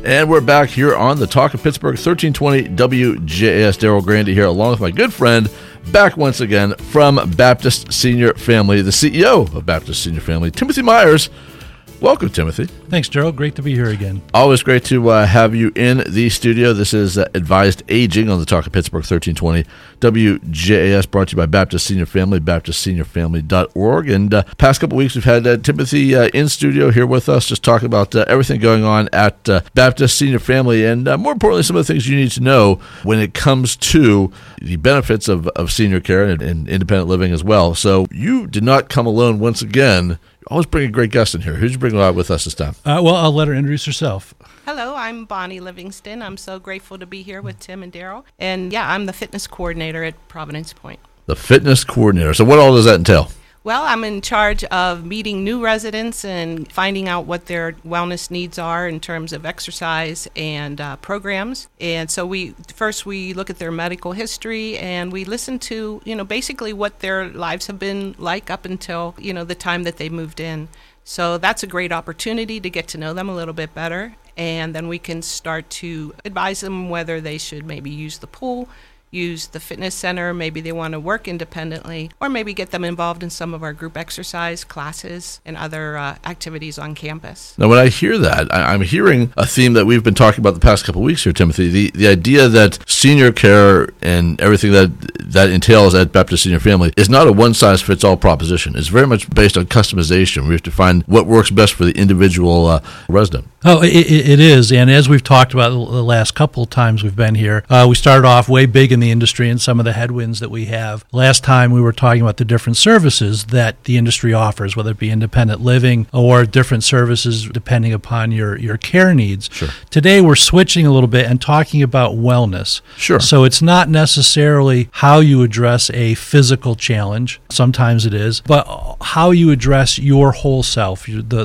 And we're back here on the Talk of Pittsburgh, 1320 WJAS. Daryl Grandy here, along with my good friend, back once again from Baptist Senior Family, the CEO of Baptist Senior Family, Timothy Myers. Welcome, Timothy. Thanks, Gerald. Great to be here again. Always great to have you in the studio. This is Advised Aging on the Talk of Pittsburgh, 1320 WJAS, brought to you by Baptist Senior Family, baptistseniorfamily.org. And past couple weeks, we've had Timothy in studio here with us, just talking about everything going on at Baptist Senior Family, and more importantly, some of the things you need to know when it comes to the benefits of senior care and independent living as well. So you did not come alone once again. Always bring a great guest in here. Who'd you bring with us this time? Well, I'll let her introduce herself. Hello, I'm Bonnie Livingston. I'm so grateful to be here with Tim and Daryl. And yeah, I'm the fitness coordinator at Providence Point. The fitness coordinator. So what all does that entail? Well, I'm in charge of meeting new residents and finding out what their wellness needs are in terms of exercise and programs. And so we look at their medical history and we listen to, basically what their lives have been like up until, the time that they moved in. So that's a great opportunity to get to know them a little bit better. And then we can start to advise them whether they should maybe use the pool, use the fitness center, maybe they want to work independently, or maybe get them involved in some of our group exercise classes and other activities on campus. Now, when I hear that, I'm hearing a theme that we've been talking about the past couple of weeks here, Timothy, the idea that senior care and everything that entails at Baptist Senior Family is not a one-size-fits-all proposition. It's very much based on customization. We have to find what works best for the individual resident. Oh, it is. And as we've talked about the last couple of times we've been here, we started off way big in the industry and some of the headwinds that we have. Last time we were talking about the different services that the industry offers, whether it be independent living or different services depending upon your care needs. Sure. Today we're switching a little bit and talking about wellness. Sure. So it's not necessarily how you address a physical challenge, sometimes it is, but how you address your whole self,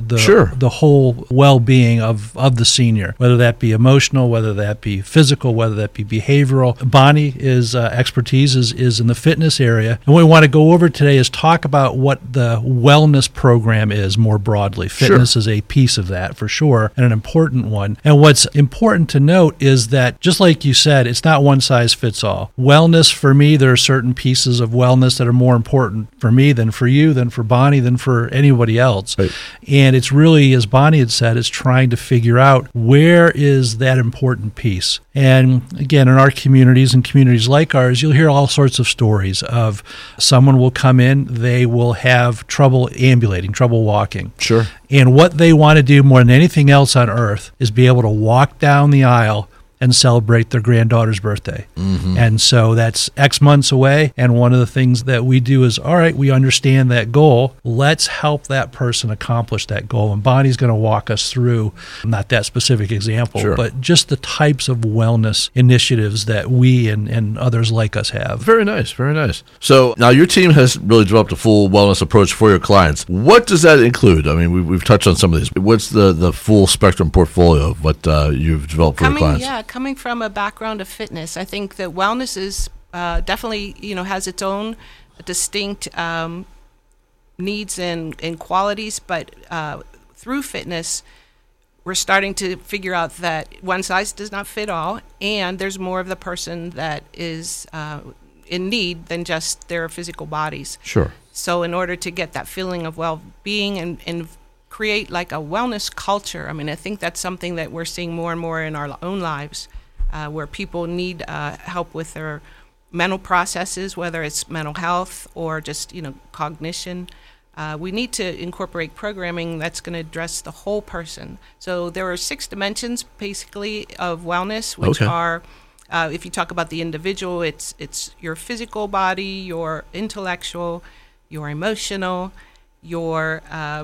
the whole well-being of the senior, whether that be emotional, whether that be physical, whether that be behavioral. Bonnie is expertise is in the fitness area. And what we want to go over today is talk about what the wellness program is more broadly. Fitness is a piece of that for sure, and an important one. And what's important to note is that, just like you said, it's not one size fits all. Wellness, for me, there are certain pieces of wellness that are more important for me than for you, than for Bonnie, than for anybody else. Right. And it's really, as Bonnie had said, it's trying to figure out where is that important piece. And again, in our communities and communities like ours, you'll hear all sorts of stories of someone will come in, they will have trouble ambulating, trouble walking. Sure. And what they want to do more than anything else on earth is be able to walk down the aisle and celebrate their granddaughter's birthday. Mm-hmm. And so that's X months away. And one of the things that we do is, all right, we understand that goal. Let's help that person accomplish that goal. And Bonnie's going to walk us through, not that specific example, but just the types of wellness initiatives that we and others like us have. Very nice, very nice. So now your team has really developed a full wellness approach for your clients. What does that include? I mean, we've touched on some of these. What's the full spectrum portfolio of what you've developed for your clients? Coming from a background of fitness, I think that wellness is definitely, has its own distinct needs and qualities, but through fitness, we're starting to figure out that one size does not fit all, and there's more of the person that is in need than just their physical bodies. Sure. So in order to get that feeling of well-being and create like a wellness culture, I mean, I think that's something that we're seeing more and more in our own lives, where people need help with their mental processes, whether it's mental health or just, cognition. We need to incorporate programming that's going to address the whole person. So there are 6 dimensions, basically, of wellness, which are, if you talk about the individual, it's your physical body, your intellectual, your emotional, your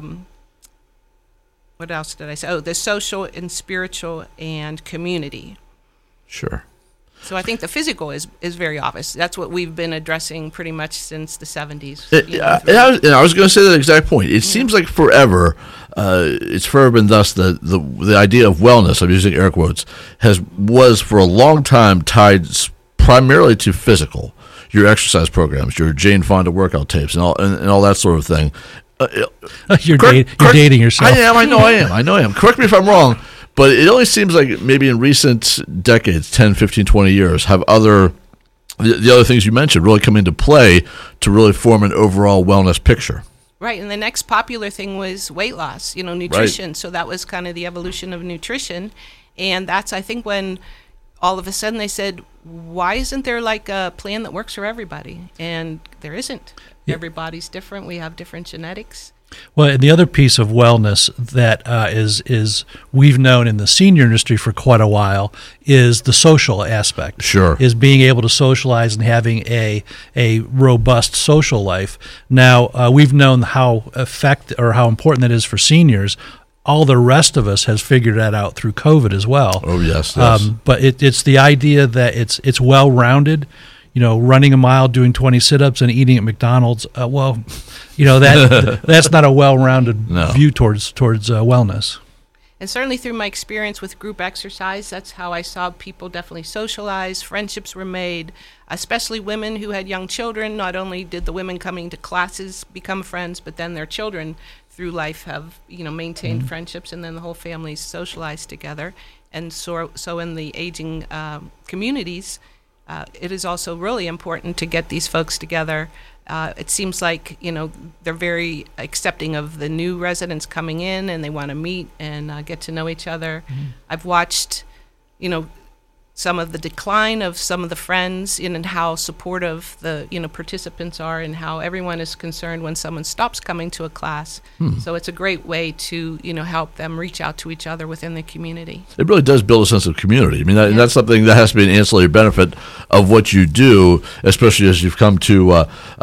what else did I say? Oh, the social and spiritual and community. Sure. So I think the physical is very obvious. That's what we've been addressing pretty much since the 70s. I was going to say that exact point. It seems like forever, it's forever been thus the idea of wellness, I'm using air quotes, was for a long time tied primarily to physical. Your exercise programs, your Jane Fonda workout tapes, and all that sort of thing. You're dating yourself. I know I am. Correct me if I'm wrong, But it only seems like maybe in recent decades, 10, 15, 20 years, have the other things you mentioned really come into play to really form an overall wellness picture. Right, and the next popular thing was weight loss, nutrition. Right. So that was kind of the evolution of nutrition. And that's, I think, when all of a sudden they said, why isn't there like a plan that works for everybody? And there isn't. Yeah. Everybody's different. We have different genetics. Well, and the other piece of wellness that is we've known in the senior industry for quite a while is the social aspect. Sure. Is being able to socialize and having a robust social life. Now, we've known how important that is for seniors. All the rest of us has figured that out through COVID as well. Oh, yes. But it's the idea that it's well-rounded. Running a mile, doing 20 sit-ups, and eating at McDonald's. That's not a well-rounded view towards wellness. And certainly through my experience with group exercise, that's how I saw people definitely socialize. Friendships were made, especially women who had young children. Not only did the women coming to classes become friends, but then their children through life have maintained friendships, and then the whole family's socialized together. And so in the aging communities, it is also really important to get these folks together. It seems like, they're very accepting of the new residents coming in, and they want to meet and get to know each other. Mm-hmm. I've watched, some of the decline of some of the friends and how supportive the, participants are, and how everyone is concerned when someone stops coming to a class. So it's a great way to, help them reach out to each other within the community. It really does build a sense of community. I mean, that's something that has to be an ancillary benefit of what you do, especially as you've come to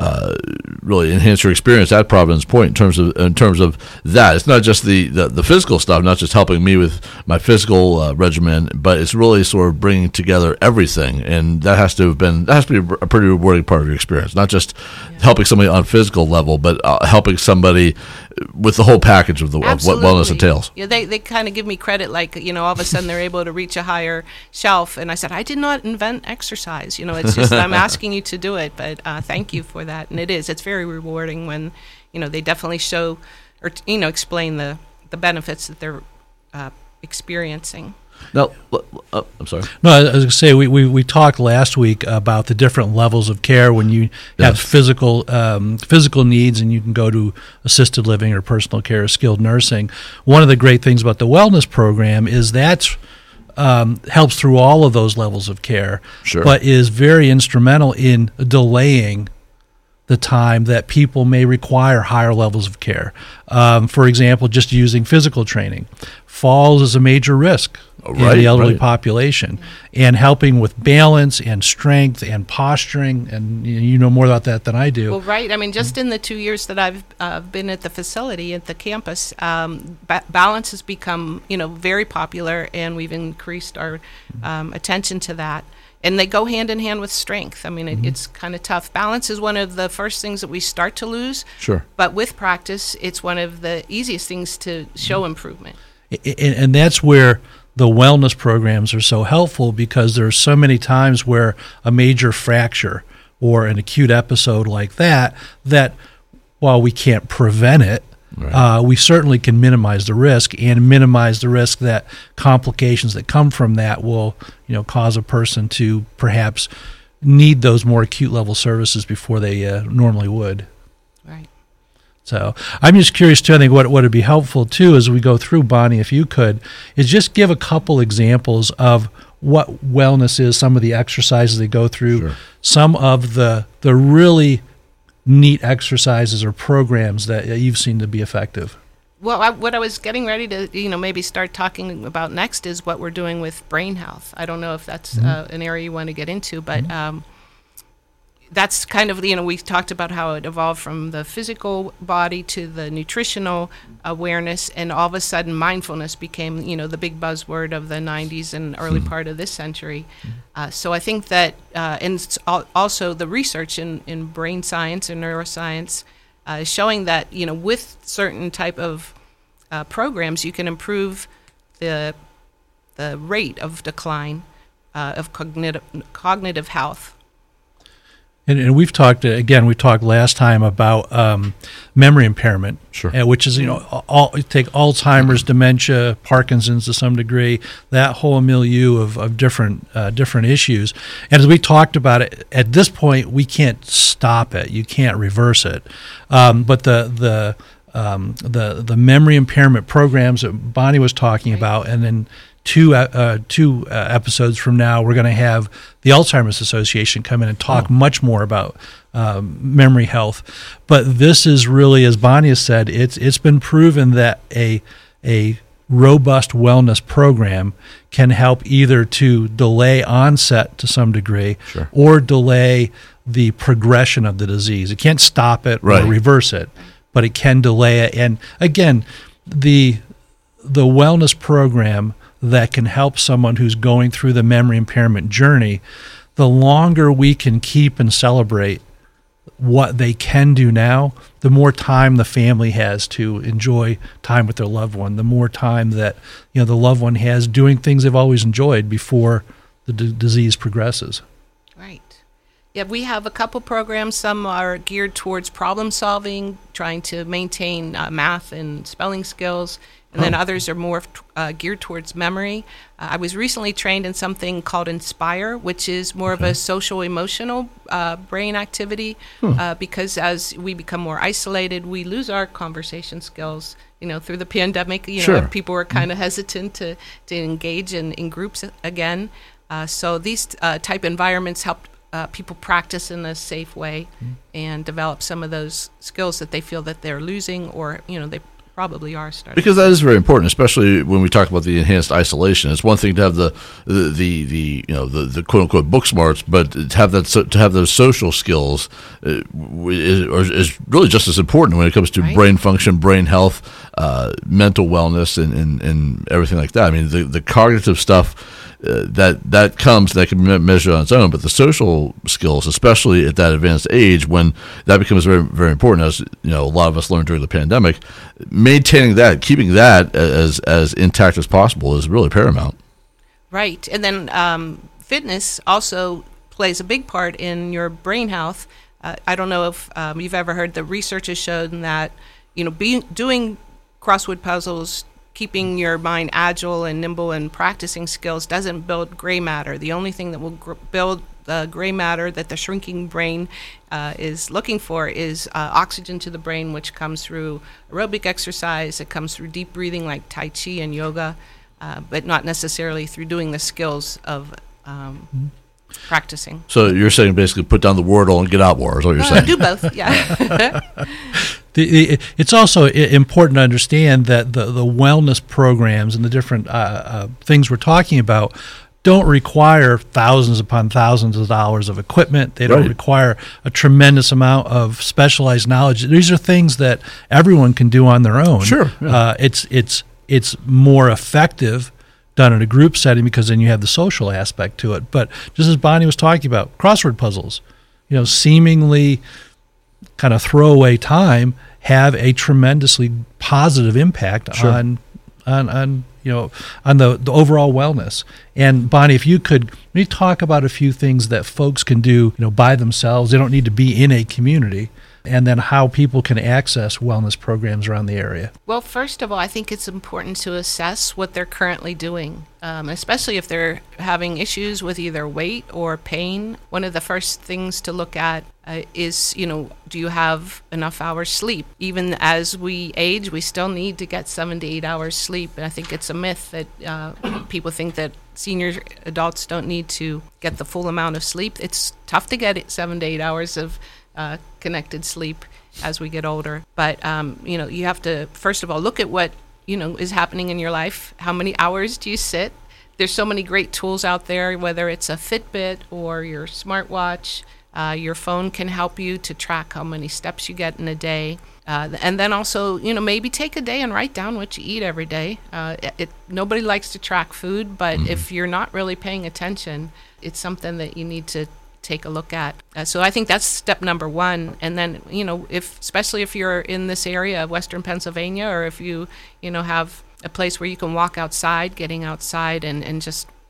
really enhance your experience at Providence Point in terms of that. It's not just the physical stuff, not just helping me with my physical regimen, but it's really sort of bringing together everything, and that has to be a pretty rewarding part of your experience. Not just helping somebody on a physical level, but helping somebody with the whole package of what wellness entails. Yeah, they kind of give me credit, like all of a sudden they're able to reach a higher shelf, and I said, I did not invent exercise. It's just I'm asking you to do it, but thank you for that. And it's very rewarding when they definitely show or explain the benefits that they're experiencing. No, I'm sorry. No, I was going to say we talked last week about the different levels of care when you have physical needs, and you can go to assisted living or personal care or skilled nursing. One of the great things about the wellness program is that helps through all of those levels of care, but is very instrumental in delaying the time that people may require higher levels of care. For example, just using physical training. Falls is a major risk in the elderly population, and helping with balance and strength and posturing, and you know more about that than I do. Well, right. I mean, just in the 2 years that I've been at the facility, at the campus, balance has become, very popular, and we've increased our attention to that. And they go hand in hand with strength. I mean, it's kind of tough. Balance is one of the first things that we start to lose. Sure. But with practice, it's one of the easiest things to show improvement. And that's where the wellness programs are so helpful, because there are so many times where a major fracture or an acute episode like that while we can't prevent it, we certainly can minimize the risk, and minimize the risk that complications that come from that will, cause a person to perhaps need those more acute level services before they normally would. Right. So I'm just curious too. I think what would be helpful too, as we go through, Bonnie, if you could, is just give a couple examples of what wellness is, some of the exercises they go through, some of the really neat exercises or programs that you've seen to be effective. Well, what I was getting ready to, maybe start talking about next is what we're doing with brain health. I don't know if that's an area you want to get into, but that's kind of, we talked about how it evolved from the physical body to the nutritional awareness, and all of a sudden mindfulness became, the big buzzword of the 90s and early part of this century. So I think that, and also the research in brain science and neuroscience is showing that, with certain type of programs, you can improve the rate of decline of cognitive health. And we've talked last time about memory impairment, sure. Which is, take Alzheimer's, dementia, Parkinson's to some degree, that whole milieu of different issues. And as we talked about it, at this point, we can't stop it. You can't reverse it. But the memory impairment programs that Bonnie was talking about, and then two episodes from now, we're going to have the Alzheimer's Association come in and talk much more about memory health. But this is really, as Bonnie has said, it's been proven that a robust wellness program can help either to delay onset to some degree, sure. or delay the progression of the disease. It can't stop it right. or reverse it, but it can delay it. And again, the wellness program that can help someone who's going through the memory impairment journey, the longer we can keep and celebrate what they can do now, the more time the family has to enjoy time with their loved one, the more time that the loved one has doing things they've always enjoyed before the disease progresses. Right. Yeah, we have a couple programs. Some are geared towards problem solving, trying to maintain math and spelling skills. And then others are more geared towards memory. I was recently trained in something called Inspire, which is more of a social-emotional brain activity, because as we become more isolated, we lose our conversation skills. Through the pandemic, sure. people were kind of hesitant to engage in groups again. So these type environments help people practice in a safe way and develop some of those skills that they feel that they're losing, or they probably are starting. Because that is very important, especially when we talk about the enhanced isolation. It's one thing to have the quote unquote book smarts, but to have those social skills is really just as important when it comes to right. brain function, brain health, mental wellness, and everything like that. I mean, the cognitive stuff that comes, that can be measured on its own, but the social skills, especially at that advanced age, when that becomes very, very important, as a lot of us learned during the pandemic, maintaining that, keeping that as intact as possible is really paramount. Right, and then fitness also plays a big part in your brain health. I don't know if you've ever heard, the research has shown that doing crossword puzzles, keeping your mind agile and nimble and practicing skills doesn't build gray matter. The only thing that will build the gray matter that the shrinking brain is looking for is oxygen to the brain, which comes through aerobic exercise. It comes through deep breathing like Tai Chi and yoga, but not necessarily through doing the skills of practicing. So you're saying basically put down the Wordle and get out more, is what you're saying? Do both, yeah. It's also important to understand that the wellness programs and the different things we're talking about don't require thousands upon thousands of dollars of equipment. They don't right. require a tremendous amount of specialized knowledge. These are things that everyone can do on their own. Sure. Yeah. It's more effective done in a group setting because then you have the social aspect to it. But just as Bonnie was talking about, crossword puzzles, seemingly kind of throwaway time have a tremendously positive impact sure. on the overall wellness. And Bonnie, if you could maybe talk about a few things that folks can do, by themselves. They don't need to be in a community. And then how people can access wellness programs around the area. Well, first of all, I think it's important to assess what they're currently doing, especially if they're having issues with either weight or pain. One of the first things to look at is, do you have enough hours sleep? Even as we age, we still need to get 7 to 8 hours sleep. And I think it's a myth that people think that senior adults don't need to get the full amount of sleep. It's tough to get 7 to 8 hours of connected sleep as we get older. But, you have to, first of all, look at what, is happening in your life. How many hours do you sit? There's so many great tools out there, whether it's a Fitbit or your smartwatch. Your phone can help you to track how many steps you get in a day. And then also, maybe take a day and write down what you eat every day. Nobody likes to track food, but if you're not really paying attention, it's something that you need to take a look at. So I think that's step number one. And then, especially if you're in this area of Western Pennsylvania, or if you have a place where you can walk outside, getting outside and just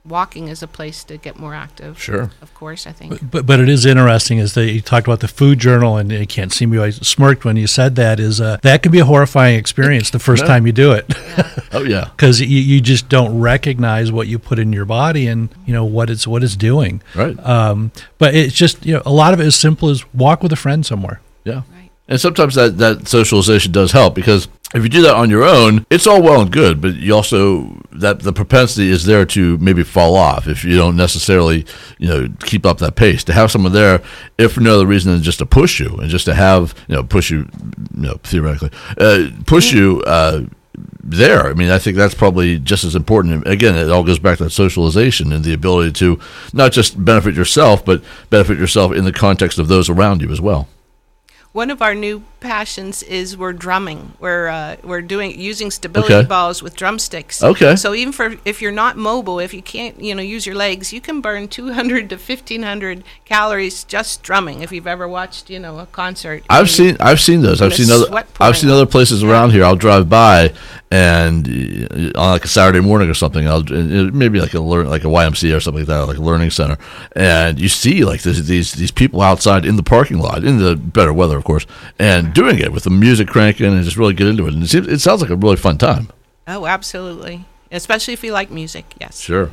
walking is a place to get more active. Sure. Of course, I think. But it is interesting is that you talked about the food journal, and you can't see me, I smirked when you said that, is that can be a horrifying experience the first time you do it. Yeah. Oh, yeah. Because you just don't recognize what you put in your body and, what it's doing. Right. But it's just, a lot of it is simple as walk with a friend somewhere. Yeah. Right. And sometimes that socialization does help, because if you do that on your own, it's all well and good, but you also, that the propensity is there to maybe fall off if you don't necessarily, keep up that pace. To have someone there, if for no other reason than just to push you, and just to have, push you, theoretically, push you there. I mean, I think that's probably just as important. Again, it all goes back to that socialization and the ability to not just benefit yourself, but benefit yourself in the context of those around you as well. One of our new passions is we're drumming. We're using stability balls with drumsticks. Okay. So even if you're not mobile, if you can't use your legs, you can burn 200 to 1,500 calories just drumming. If you've ever watched a concert, I've seen those. I've seen other places around here. I'll drive by, and on like a Saturday morning or something, maybe like a YMCA or something like that, like a learning center, and you see like these people outside in the parking lot in the better weather, of course, and doing it with the music cranking and just really get into it. And it sounds like a really fun time. Oh, absolutely. Especially if you like music, yes. Sure.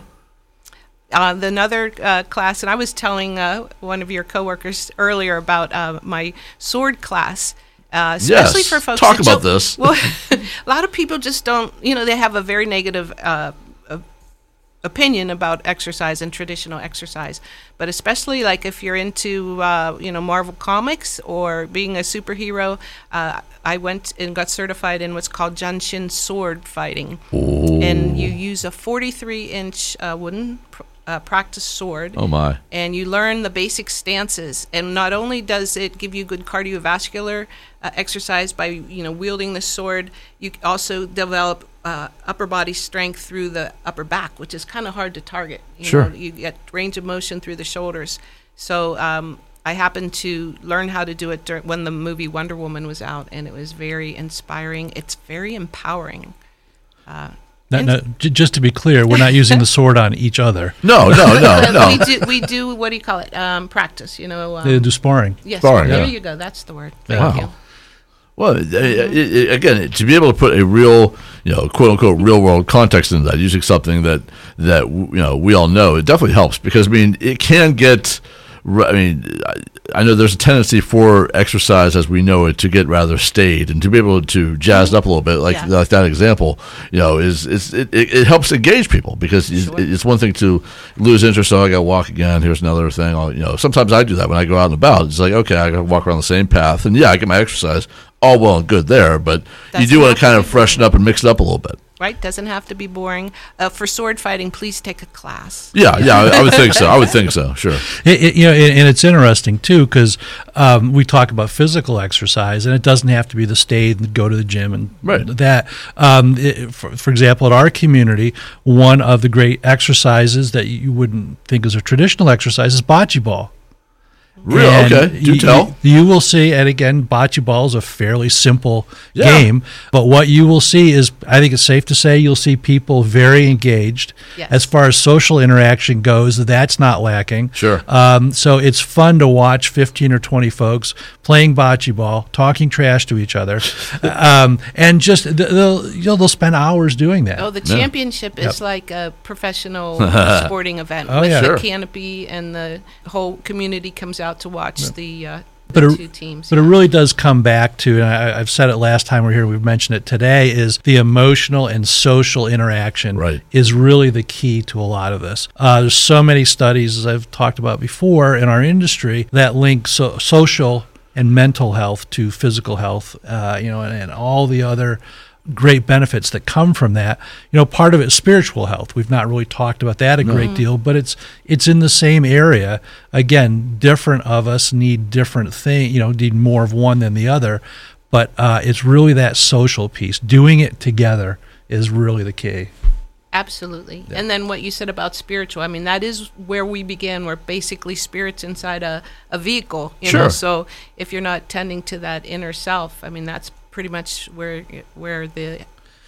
Another class, and I was telling one of your coworkers earlier about my sword class. Especially for folks. Talk about this. Well, a lot of people just don't, they have a very negative opinion about exercise and traditional exercise. But especially like if you're into, Marvel Comics or being a superhero, I went and got certified in what's called Junshin sword fighting. Ooh. And you use a 43-inch wooden practice sword. Oh my. And you learn the basic stances, and not only does it give you good cardiovascular exercise by wielding the sword, you also develop upper body strength through the upper back, which is kind of hard to target. You get range of motion through the shoulders. So I happened to learn how to do it when the movie Wonder Woman was out, and it was very inspiring. It's very empowering. No, just to be clear, we're not using the sword on each other. No. We do, what do you call it? Practice, They do sparring. Yes, sparring, there you go. That's the word. Thank you. Well, again, to be able to put a real, quote unquote, real world context into that, using something that we all know, it definitely helps, because it can get. I know there's a tendency for exercise as we know it to get rather staid, and to be able to jazz it up a little bit, like that example, it helps engage people, because it's one thing to lose interest. Oh, I got to walk again. Here's another thing. Sometimes I do that when I go out and about. It's like, okay, I got to walk around the same path, and I get my exercise. All well and good there, but you do want to kind of freshen up and mix it up a little bit. Right, doesn't have to be boring. For sword fighting, please take a class. Yeah, I would think so. Sure. And it's interesting too, because we talk about physical exercise, and it doesn't have to be the stay and go to the gym and that. For example, at our community, one of the great exercises that you wouldn't think is a traditional exercise is bocce ball. Real? Okay. Do tell. You will see, and again, bocce ball is a fairly simple game, but what you will see is, I think it's safe to say, you'll see people very engaged. Yes. As far as social interaction goes, that's not lacking. Sure. So it's fun to watch 15 or 20 folks playing bocce ball, talking trash to each other, and just they'll spend hours doing that. Oh, the championship is like a professional sporting event with the canopy, and the whole community comes out to watch the two teams. But it really does come back to, and I've said it last time we were here, we've mentioned it today, is the emotional and social interaction is really the key to a lot of this. There's so many studies, as I've talked about before, in our industry that link social and mental health to physical health, and all the other great benefits that come from that. Part of it is spiritual health. We've not really talked about that a great deal, but it's in the same area. Again, different of us need different things, need more of one than the other, but it's really that social piece. Doing it together is really the key. Absolutely. Yeah. And then what you said about spiritual, that is where we began. We're basically spirits inside a vehicle, you know? So if you're not tending to that inner self, that's pretty much where the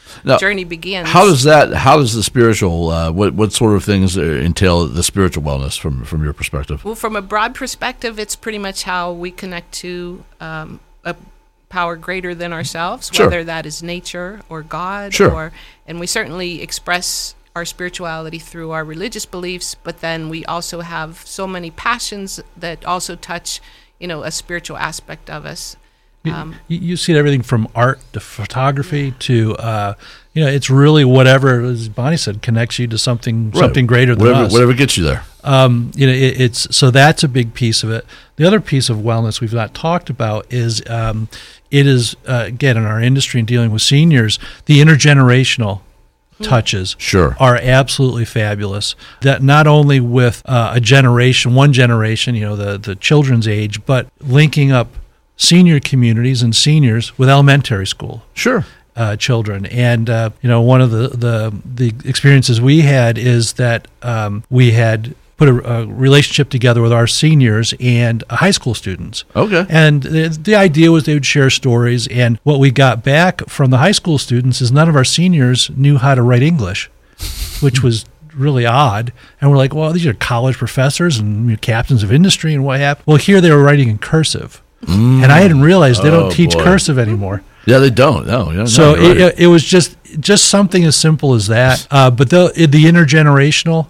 journey begins. How does the spiritual, what sort of things entail the spiritual wellness from your perspective? Well, from a broad perspective, it's pretty much how we connect to a power greater than ourselves, whether that is nature or God, and we certainly express our spirituality through our religious beliefs, but then we also have so many passions that also touch, a spiritual aspect of us. You see everything from art to photography to, it's really whatever, as Bonnie said, connects you to something greater than us. Whatever gets you there. It's so that's a big piece of it. The other piece of wellness we've not talked about is it is again in our industry and dealing with seniors, the intergenerational touches are absolutely fabulous. That not only with one generation, the children's age, but linking up senior communities and seniors with elementary school children. And one of the experiences we had is that we had put a relationship together with our seniors and high school students. Okay. And the idea was they would share stories. And what we got back from the high school students is none of our seniors knew how to write English, which was really odd. And we're like, well, these are college professors and captains of industry and what happened. Well, here they were writing in cursive. And I hadn't realized they don't teach cursive anymore. Yeah, they don't. No. So it was just something as simple as that. But the intergenerational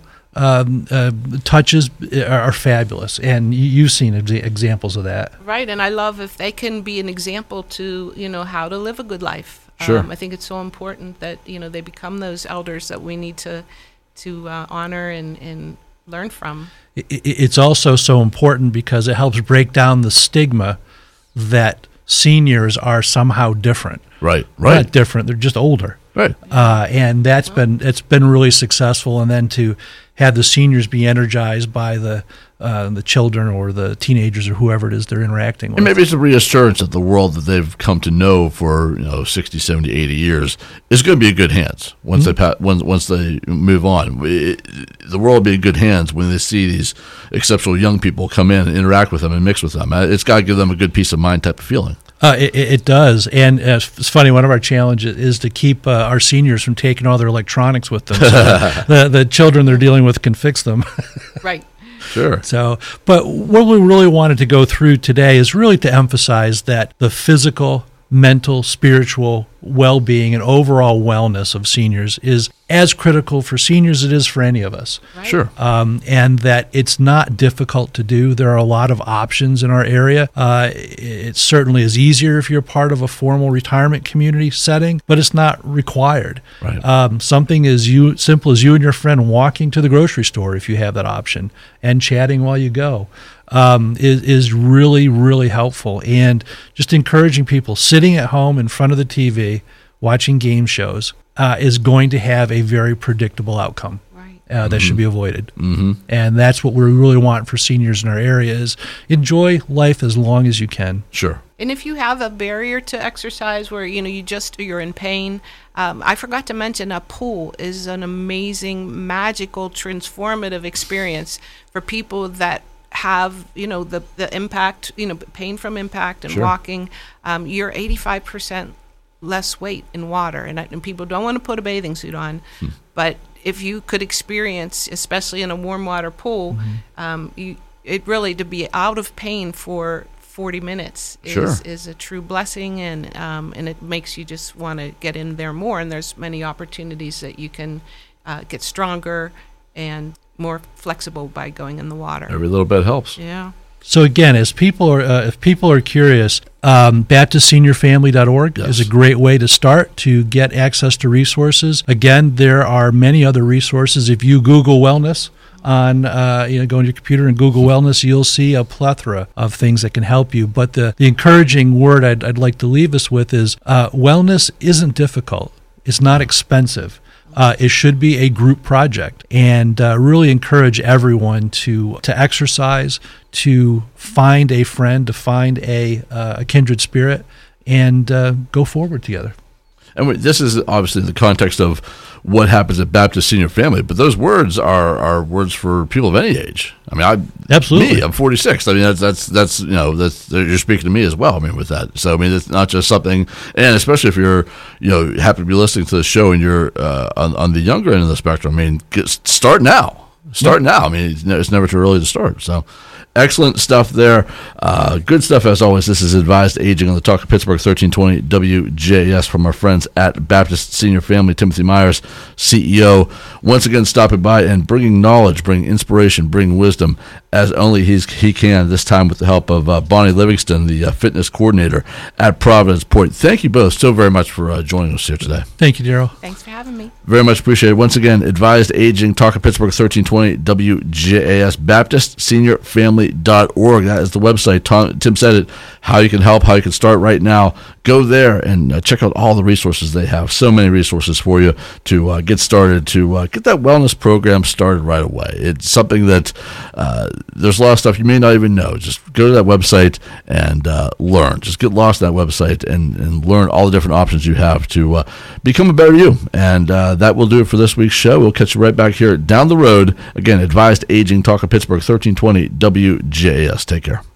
touches are fabulous, and you've seen examples of that. Right, and I love if they can be an example to how to live a good life. I think it's so important that they become those elders that we need to honor and learn from. It's also so important because it helps break down the stigma that seniors are somehow different. Right. They're not different; they're just older. Right. And it's been really successful. And then to have the seniors be energized by the children or the teenagers or whoever it is they're interacting with. And maybe it's a reassurance that the world that they've come to know for 60, 70, 80 years is going to be in good hands once they move on. The world will be in good hands when they see these exceptional young people come in and interact with them and mix with them. It's got to give them a good peace of mind type of feeling. It does, and it's funny. One of our challenges is to keep our seniors from taking all their electronics with them, so the children they're dealing with can fix them. Right. Sure. So, but what we really wanted to go through today is really to emphasize that the physical, mental, spiritual well-being and overall wellness of seniors is as critical for seniors as it is for any of us. Right. Sure. And that it's not difficult to do. There are a lot of options in our area. It certainly is easier if you're part of a formal retirement community setting, but it's not required. Right. Something as simple as you and your friend walking to the grocery store, if you have that option, and chatting while you go. Is really, really helpful. And just encouraging people sitting at home in front of the TV watching game shows is going to have a very predictable outcome. Right. That should be avoided. Mm-hmm. And that's what we really want for seniors in our area is enjoy life as long as you can. Sure. And if you have a barrier to exercise where you're in pain, I forgot to mention a pool is an amazing, magical, transformative experience for people that have the impact, pain from impact and walking. You're 85% less weight in water, and people don't want to put a bathing suit on, but if you could experience, especially in a warm water pool, it really to be out of pain for 40 minutes is a true blessing, and it makes you just want to get in there more. And there's many opportunities that you can get stronger and more flexible by going in the water. Every little bit helps. Yeah. So again, if people are curious, BaptistSeniorFamily.org is a great way to start to get access to resources. Again, there are many other resources. If you Google wellness on, go on your computer and Google wellness, you'll see a plethora of things that can help you. But the encouraging word I'd like to leave us with is wellness isn't difficult. It's not expensive. It should be a group project, and really encourage everyone to exercise, to find a friend, to find a kindred spirit, and go forward together. And this is obviously in the context of what happens at Baptist Senior Family, but those words are words for people of any age. I mean, absolutely. I'm 46. I mean, that's you're speaking to me as well. I mean, with that. So I mean, it's not just something, and especially if you're happen to be listening to the show and you're on the younger end of the spectrum. I mean, start now. Start now. I mean, it's never too early to start. So. Excellent stuff there. Good stuff as always. This is Advised Aging on the Talk of Pittsburgh 1320 WJS from our friends at Baptist Senior Family. Timothy Myers, CEO, once again stopping by and bringing knowledge, bringing inspiration, bringing wisdom as only he can, this time with the help of Bonnie Livingston, the fitness coordinator at Providence Point. Thank you both so very much for joining us here today. Thank you, Daryl. Thanks for having me. Very much appreciated. Once again, Advised Aging, Talk of Pittsburgh 1320 WJAS, Baptist Senior Family.org. That is the website. Tim said it, how you can help, how you can start right now. Go there and check out all the resources they have. So many resources for you to get started, to get that wellness program started right away. It's something that there's a lot of stuff you may not even know. Just go to that website and learn. Just get lost in that website and learn all the different options you have to become a better you. And that will do it for this week's show. We'll catch you right back here down the road. Again, Advised Aging, Talk of Pittsburgh, 1320 WJAS. Take care.